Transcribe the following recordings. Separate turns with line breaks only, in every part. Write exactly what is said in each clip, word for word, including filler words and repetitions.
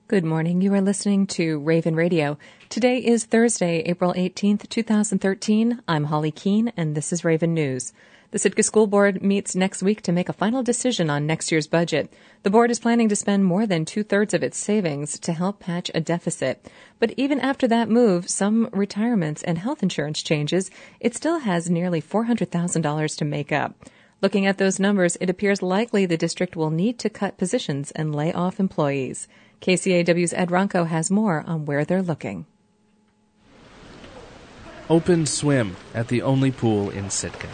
Good morning. You are listening to Raven Radio. Today is Thursday, April eighteenth, twenty thirteen. I'm Holly Keene, and this is Raven News. The Sitka School Board meets next week to make a final decision on next year's budget. The board is planning to spend more than two-thirds of its savings to help patch a deficit. But even after that move, some retirements and health insurance changes, it still has nearly four hundred thousand dollars to make up. Looking at those numbers, it appears likely the district will need to cut positions and lay off employees. K C A W's Ed Ronco has more on where they're looking.
Open swim at the only pool in Sitka.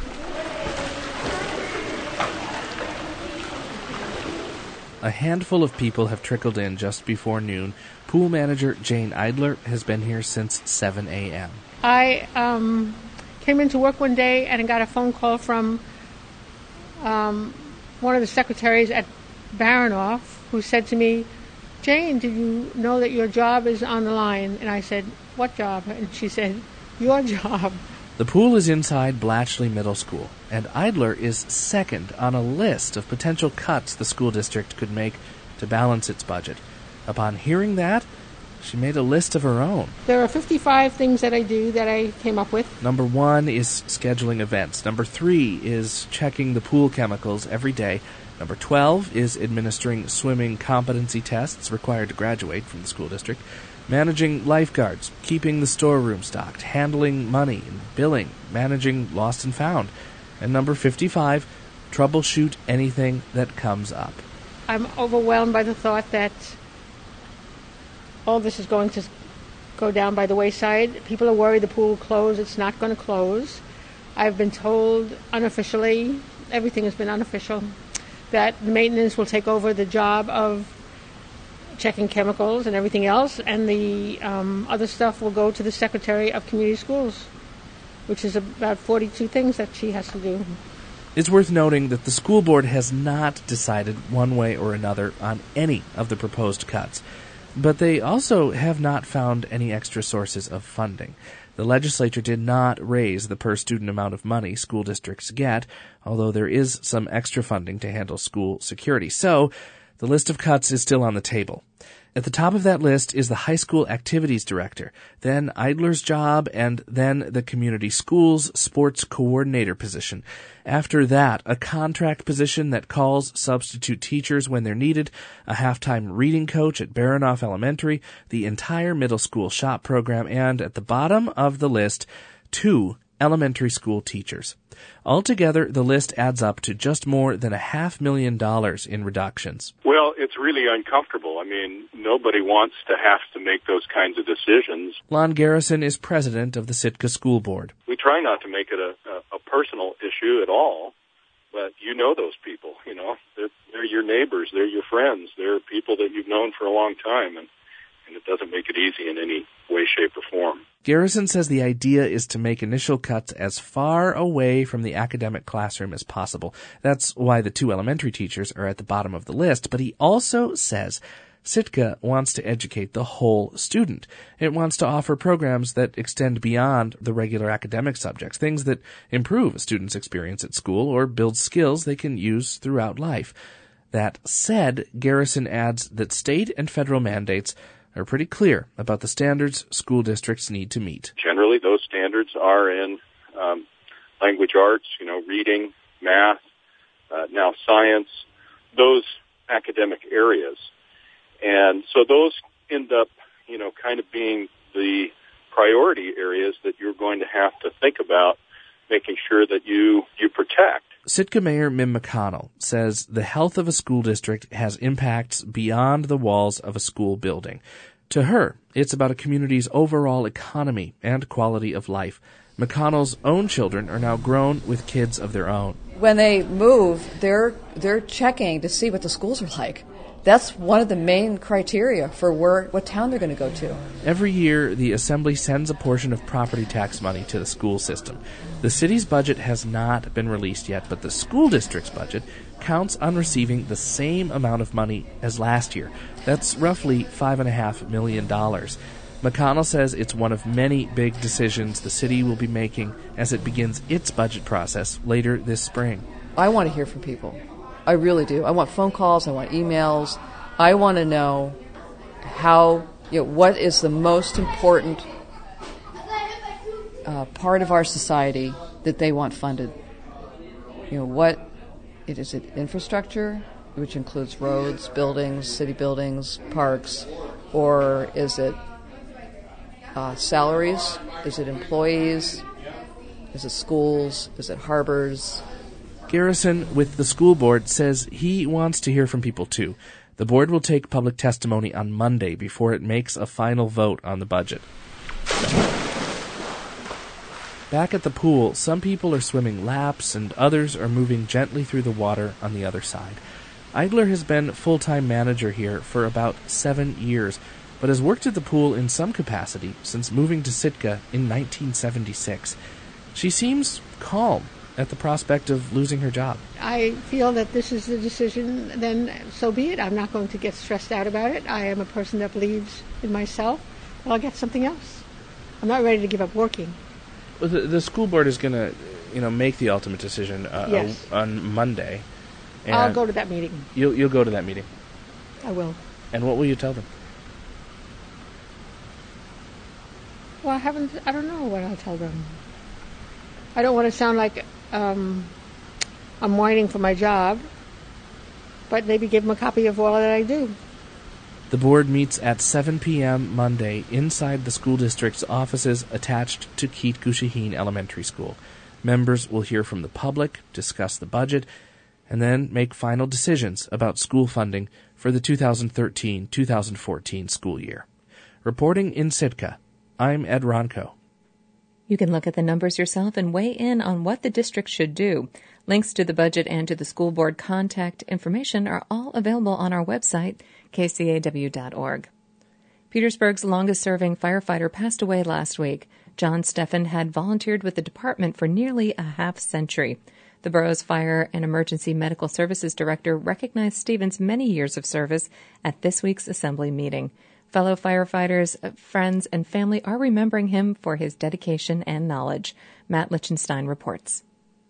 A handful of people have trickled in just before noon. Pool manager Jane Eidler has been here since seven a.m.
I um, came into work one day and I got a phone call from um, one of the secretaries at Baranoff who said to me, "Jane, did you know that your job is on the line?" And I said, "What job?" And she said, "Your job."
The pool is inside Blatchley Middle School, and Eidler is second on a list of potential cuts the school district could make to balance its budget. Upon hearing that, she made a list of her own.
There are fifty-five things that I do that I came up with.
Number one is scheduling events. Number three is checking the pool chemicals every day. Number twelve is administering swimming competency tests required to graduate from the school district, managing lifeguards, keeping the storeroom stocked, handling money and billing, managing lost and found. And number fifty-five, troubleshoot anything that comes up.
I'm overwhelmed by the thought that all this is going to go down by the wayside. People are worried the pool will close. It's not going to close. I've been told unofficially, everything has been unofficial, that the maintenance will take over the job of checking chemicals and everything else, and the um, other stuff will go to the Secretary of Community Schools, which is about forty-two things that she has to do.
It's worth noting that the school board has not decided one way or another on any of the proposed cuts, but they also have not found any extra sources of funding. The legislature did not raise the per-student amount of money school districts get, although there is some extra funding to handle school security. So, the list of cuts is still on the table. At the top of that list is the high school activities director, then Eidler's job, and then the community schools sports coordinator position. After that, a contract position that calls substitute teachers when they're needed, a half-time reading coach at Baranoff Elementary, the entire middle school shop program, and at the bottom of the list, two elementary school teachers. Altogether, the list adds up to just more than a half million dollars in reductions.
Well, it's really uncomfortable. I mean, nobody wants to have to make those kinds of decisions.
Lon Garrison is president of the Sitka School Board.
We try not to make it a, a, a personal issue at all, but you know those people, you know. They're, they're your neighbors, they're your friends, they're people that you've known for a long time, and, and it doesn't make it easy in any way, shape, or form.
Garrison says the idea is to make initial cuts as far away from the academic classroom as possible. That's why the two elementary teachers are at the bottom of the list. But he also says Sitka wants to educate the whole student. It wants to offer programs that extend beyond the regular academic subjects, things that improve a student's experience at school or build skills they can use throughout life. That said, Garrison adds that state and federal mandates are pretty clear about the standards school districts need to meet.
Generally, those standards are in um, language arts, you know, reading, math, uh, now science, those academic areas. And so those end up, you know, kind of being the priority areas that you're going to have to think about making sure that you, you protect.
Sitka Mayor Mim McConnell says the health of a school district has impacts beyond the walls of a school building. To her, it's about a community's overall economy and quality of life. McConnell's own children are now grown with kids of their own.
When they move, they're they're checking to see what the schools are like. That's one of the main criteria for where what town they're going to go to.
Every year, the Assembly sends a portion of property tax money to the school system. The city's budget has not been released yet, but the school district's budget counts on receiving the same amount of money as last year. That's roughly five and a half million dollars. McConnell says it's one of many big decisions the city will be making as it begins its budget process later this spring.
I want to hear from people. I really do. I want phone calls. I want emails. I want to know how, you know, what is the most important uh, part of our society that they want funded? You know, what it is it infrastructure, which includes roads, buildings, city buildings, parks, or is it uh, salaries? Is it employees? Is it schools? Is it harbors?
Garrison, with the school board, says he wants to hear from people too. The board will take public testimony on Monday before it makes a final vote on the budget. Back at the pool, some people are swimming laps and others are moving gently through the water on the other side. Eidler has been full-time manager here for about seven years, but has worked at the pool in some capacity since moving to Sitka in nineteen seventy-six. She seems calm at the prospect of losing her job.
I feel that this is the decision, then so be it. I'm not going to get stressed out about it. I am a person that believes in myself. I'll get something else. I'm not ready to give up working.
Well, the, the school board is going to, you know, make the ultimate decision uh,
yes.
on Monday. And
I'll go to that meeting.
You'll you'll go to that meeting.
I will.
And what will you tell them?
Well, I haven't. I don't know what I'll tell them. I don't want to sound like um, I'm whining for my job, but maybe give them a copy of all that I do.
The board meets at seven p.m. Monday inside the school district's offices attached to Keet-Gushaheen Elementary School. Members will hear from the public, discuss the budget, and then make final decisions about school funding for the two thousand thirteen two thousand fourteen school year. Reporting in Sitka, I'm Ed Ronco.
You can look at the numbers yourself and weigh in on what the district should do. Links to the budget and to the school board contact information are all available on our website, k c a w dot org. Petersburg's longest-serving firefighter passed away last week. John Steffen had volunteered with the department for nearly a half-century. The borough's Fire and Emergency Medical Services Director recognized Stevens' many years of service at this week's assembly meeting. Fellow firefighters, friends, and family are remembering him for his dedication and knowledge. Matt Lichtenstein reports.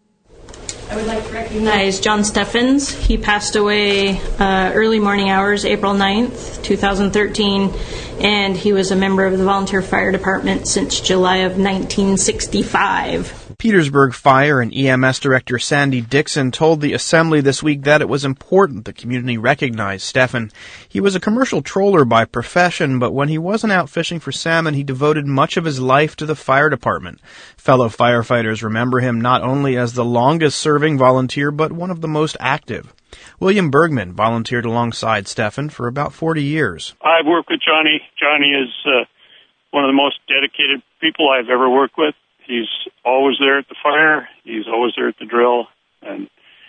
I would like to recognize John Steffens. He passed away uh, early morning hours, April ninth, twenty thirteen, and he was a member of the Volunteer Fire Department since July of nineteen sixty-five.
Petersburg Fire and E M S Director Sandy Dixon told the Assembly this week that it was important the community recognize Steffen. He was a commercial troller by profession, but when he wasn't out fishing for salmon, he devoted much of his life to the fire department. Fellow firefighters remember him not only as the longest-serving volunteer, but one of the most active. William Bergman volunteered alongside Steffen for about forty years.
I've worked with Johnny. Johnny is uh, one of the most dedicated people I've ever worked with. He's always there at the fire. He's always there at the drill, and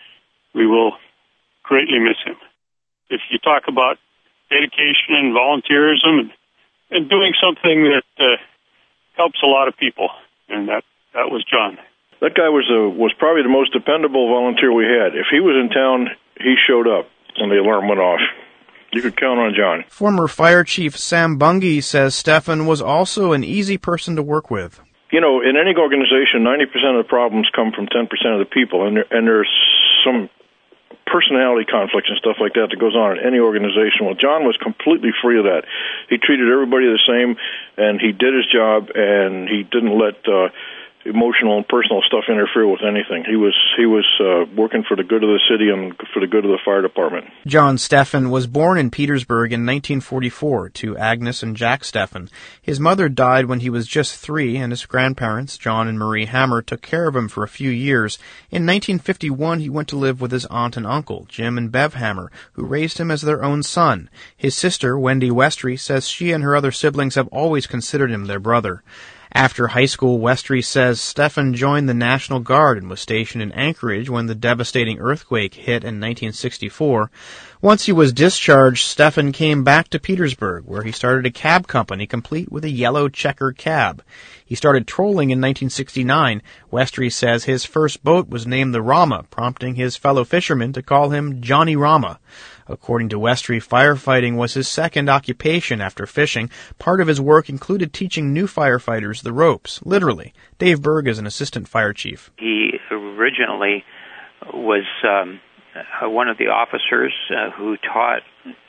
we will greatly miss him. If you talk about dedication and volunteerism and, and doing something that uh, helps a lot of people, and that, that was John.
That guy was a, was probably the most dependable volunteer we had. If he was in town, he showed up when the alarm went off. You could count on John.
Former Fire Chief Sam Bungie says Steffen was also an easy person to work with.
You know, in any organization, ninety percent of the problems come from ten percent of the people, and there, and there's some personality conflicts and stuff like that that goes on in any organization. Well, John was completely free of that. He treated everybody the same, and he did his job, and he didn't let uh, emotional and personal stuff interfere with anything. He was he was uh, working for the good of the city and for the good of the fire department.
John Steffen was born in Petersburg in nineteen forty-four to Agnes and Jack Steffen. His mother died when he was just three, and his grandparents, John and Marie Hammer, took care of him for a few years. In nineteen fifty-one, he went to live with his aunt and uncle, Jim and Bev Hammer, who raised him as their own son. His sister, Wendy Westry, says she and her other siblings have always considered him their brother. After high school, Westry says Steffen joined the National Guard and was stationed in Anchorage when the devastating earthquake hit in nineteen sixty-four. Once he was discharged, Steffen came back to Petersburg, where he started a cab company complete with a yellow checker cab. He started trolling in nineteen sixty-nine. Westry says his first boat was named the Rama, prompting his fellow fishermen to call him Johnny Rama. According to Westry, firefighting was his second occupation after fishing. Part of his work included teaching new firefighters the ropes, literally. Dave Berg is an assistant fire chief.
He originally was um, one of the officers uh, who taught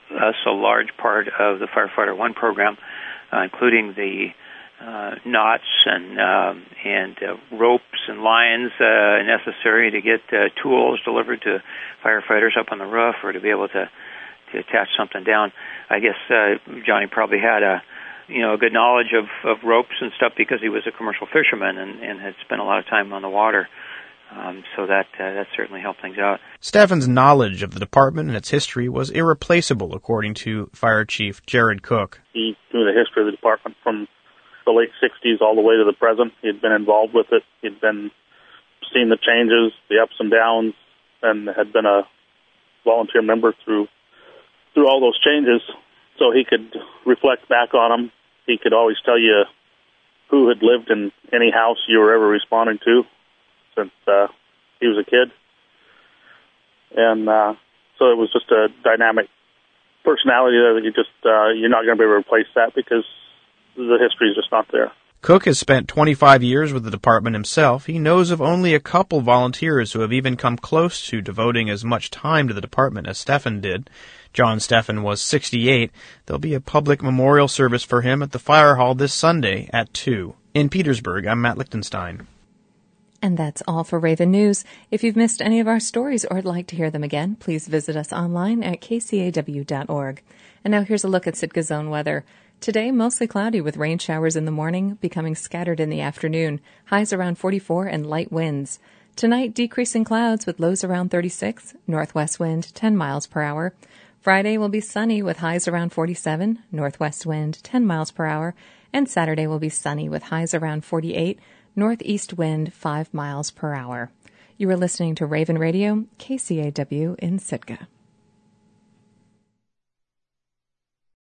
us a large part of the Firefighter One program, uh, including the uh, knots and um, and uh, ropes and lines uh, necessary to get uh, tools delivered to firefighters up on the roof, or to be able to, to attach something down. I guess uh, Johnny probably had a you know a good knowledge of, of ropes and stuff because he was a commercial fisherman and, and had spent a lot of time on the water. Um, so that uh, that certainly helped things out.
Steffen's knowledge of the department and its history was irreplaceable, according to Fire Chief Jared Cook.
He knew the history of the department from the late sixties all the way to the present. He had been involved with it. He'd been seen the changes, the ups and downs, and had been a volunteer member through through all those changes. So he could reflect back on them. He could always tell you who had lived in any house you were ever responding to since uh, he was a kid. And uh, so it was just a dynamic personality that you just, uh, you're not going to be able to replace that because the history is just not there.
Cook has spent twenty-five years with the department himself. He knows of only a couple volunteers who have even come close to devoting as much time to the department as Steffen did. John Steffen was sixty-eight. There'll be a public memorial service for him at the fire hall this Sunday at two. In Petersburg, I'm Matt Lichtenstein.
And that's all for Raven News. If you've missed any of our stories or would like to hear them again, please visit us online at k c a w dot org. And now here's a look at Sitka's zone weather. Today, mostly cloudy with rain showers in the morning, becoming scattered in the afternoon. Highs around forty-four and light winds. Tonight, decreasing clouds with lows around thirty-six, northwest wind ten miles per hour. Friday will be sunny with highs around forty-seven, northwest wind ten miles per hour. And Saturday will be sunny with highs around forty-eight, northeast wind five miles per hour. You are listening to Raven Radio, K C A W in Sitka.